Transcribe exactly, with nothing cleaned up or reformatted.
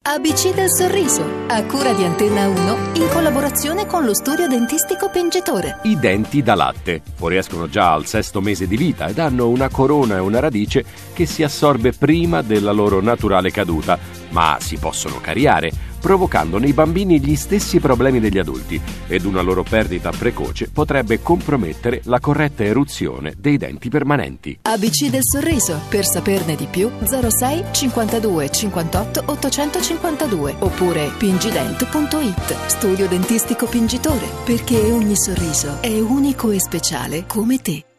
A B C del sorriso, a cura di Antenna uno, in collaborazione con lo studio dentistico Pingitore. I denti da latte fuoriescono già al sesto mese di vita ed hanno una corona e una radice che si assorbe prima della loro naturale caduta, ma si possono cariare, provocando nei bambini gli stessi problemi degli adulti, ed una loro perdita precoce potrebbe compromettere la corretta eruzione dei denti permanenti. A B C del sorriso, per saperne di più, zero sei cinquantadue cinquantotto ottocentocinquantadue oppure pingident punto it. Studio dentistico Pingitore, perché ogni sorriso è unico e speciale come te.